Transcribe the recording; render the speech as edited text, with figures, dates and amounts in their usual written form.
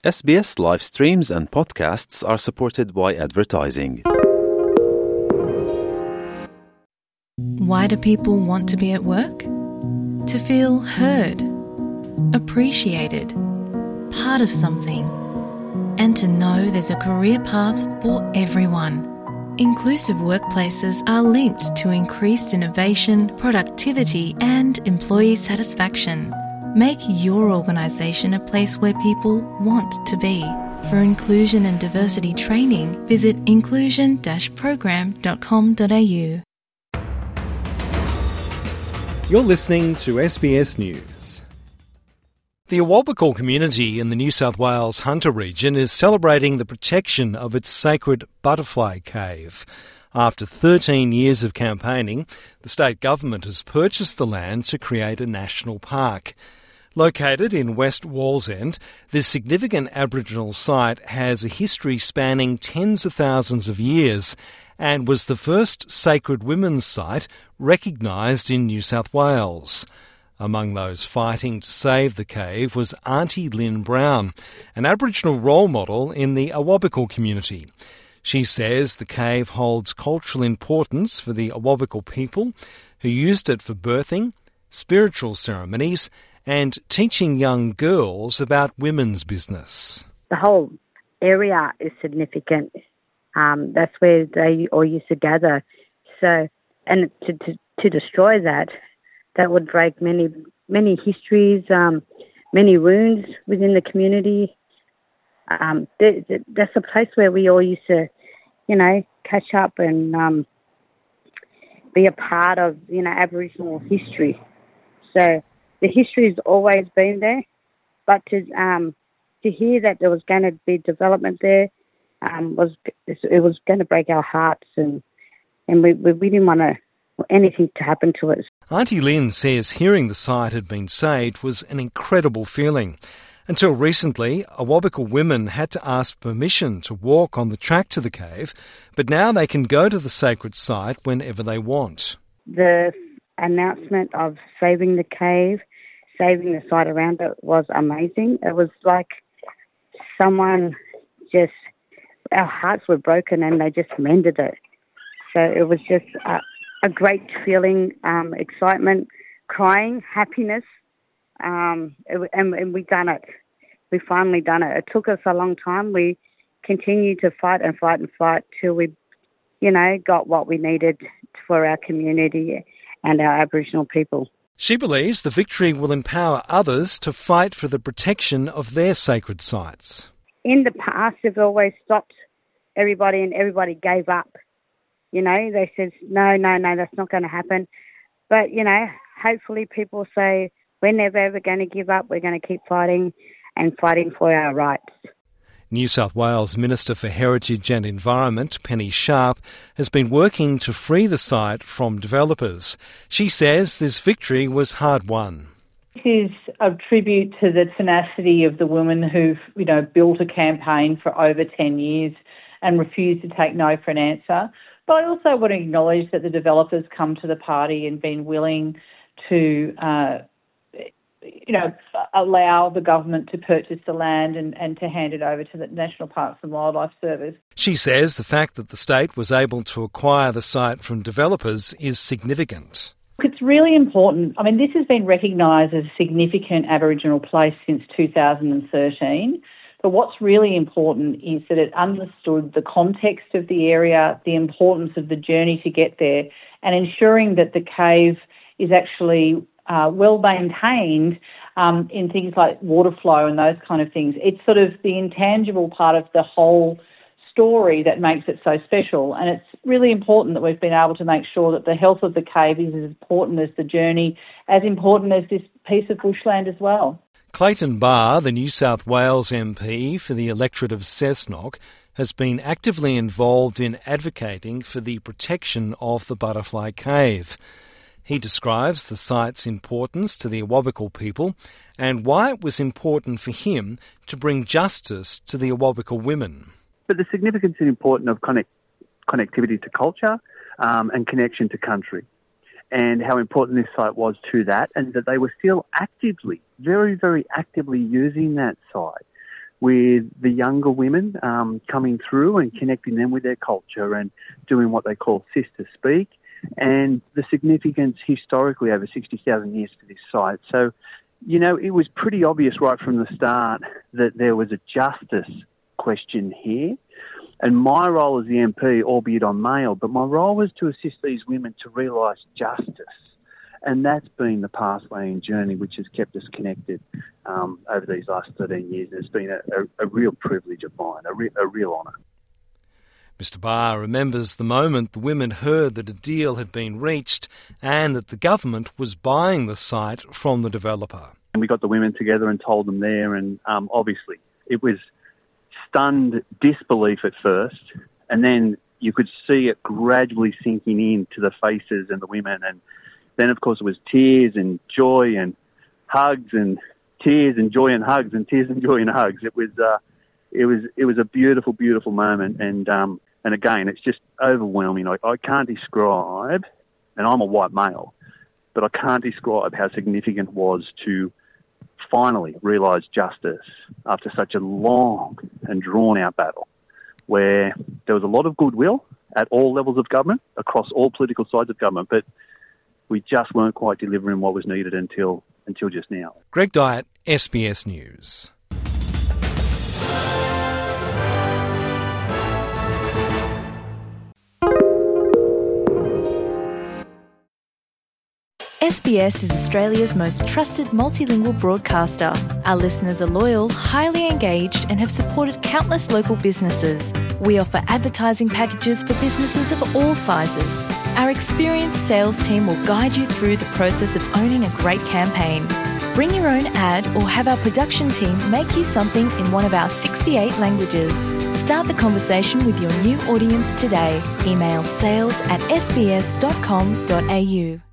SBS live streams and podcasts are supported by advertising. Why do people want to be at work? To feel heard, appreciated, part of something, and to know there's a career path for everyone. Inclusive workplaces are linked to increased innovation, productivity, and employee satisfaction. Make your organisation a place where people want to be. For inclusion and diversity training, visit inclusion-program.com.au. You're listening to SBS News. The Awabakal community in the New South Wales Hunter region is celebrating the protection of its sacred butterfly cave. After 13 years of campaigning, the state government has purchased the land to create a national park. Located in West Wallsend, this significant Aboriginal site has a history spanning tens of thousands of years and was the first sacred women's site recognised in New South Wales. Among those fighting to save the cave was Auntie Lynn Brown, an Aboriginal role model in the Awabakal community. She says the cave holds cultural importance for the Awabakal people, who used it for birthing, spiritual ceremonies, and teaching young girls about women's business. The whole area is significant. That's where they all used to gather. So, and to destroy that would break many histories, many wounds within the community. That's a place where we all used to, catch up and be a part of, Aboriginal history. So the history has always been there, but to hear that there was going to be development there was going to break our hearts, and we didn't want anything to happen to us. Auntie Lynn says hearing the site had been saved was an incredible feeling. Until recently, Awabakal women had to ask permission to walk on the track to the cave, but now they can go to the sacred site whenever they want. The announcement of saving the cave, saving the site around it was amazing. It was like our hearts were broken and they just mended it. So it was just a great feeling, excitement, crying, happiness, and we done it. We finally done it. It took us a long time. We continued to fight and fight and fight till we, got what we needed for our community and our Aboriginal people. She believes the victory will empower others to fight for the protection of their sacred sites. In the past, they've always stopped everybody and everybody gave up. They said, no, that's not going to happen. But, hopefully people say, we're never ever going to give up. We're going to keep fighting and fighting for our rights. New South Wales Minister for Heritage and Environment, Penny Sharp, has been working to free the site from developers. She says this victory was hard won. This is a tribute to the tenacity of the women who've, built a campaign for over 10 years and refused to take no for an answer. But I also want to acknowledge that the developers come to the party and been willing to allow the government to purchase the land and to hand it over to the National Parks and Wildlife Service. She says the fact that the state was able to acquire the site from developers is significant. It's really important. This has been recognised as a significant Aboriginal place since 2013. But what's really important is that it understood the context of the area, the importance of the journey to get there, and ensuring that the cave is actually well maintained in things like water flow and those kind of things. It's sort of the intangible part of the whole story that makes it so special, and it's really important that we've been able to make sure that the health of the cave is as important as the journey, as important as this piece of bushland as well. Clayton Barr, the New South Wales MP for the electorate of Cessnock, has been actively involved in advocating for the protection of the Butterfly Cave. He describes the site's importance to the Awabakal people and why it was important for him to bring justice to the Awabakal women. But the significance and importance of connectivity to culture and connection to country, and how important this site was to that, and that they were still actively, very, very actively using that site with the younger women coming through and connecting them with their culture and doing what they call Sister Speak, and the significance historically over 60,000 years to this site. So, you know, it was pretty obvious right from the start that there was a justice question here. And my role as the MP, albeit on mail, but my role was to assist these women to realise justice. And that's been the pathway and journey which has kept us connected over these last 13 years. It's been a real privilege of mine, a real honour. Mr Barr remembers the moment the women heard that a deal had been reached and that the government was buying the site from the developer. And we got the women together and told them there, and obviously it was stunned disbelief at first, and then you could see it gradually sinking into the faces and the women, and then of course it was tears and joy and hugs and tears and joy and hugs and tears and joy and hugs. It was a beautiful, beautiful moment, and again it's just overwhelming. I can't describe, and I'm a white male, but I can't describe how significant it was to finally realise justice after such a long and drawn-out battle, where there was a lot of goodwill at all levels of government, across all political sides of government, but we just weren't quite delivering what was needed until just now. Greg Dyett, SBS News. SBS is Australia's most trusted multilingual broadcaster. Our listeners are loyal, highly engaged, and have supported countless local businesses. We offer advertising packages for businesses of all sizes. Our experienced sales team will guide you through the process of owning a great campaign. Bring your own ad or have our production team make you something in one of our 68 languages. Start the conversation with your new audience today. Email sales@sbs.com.au.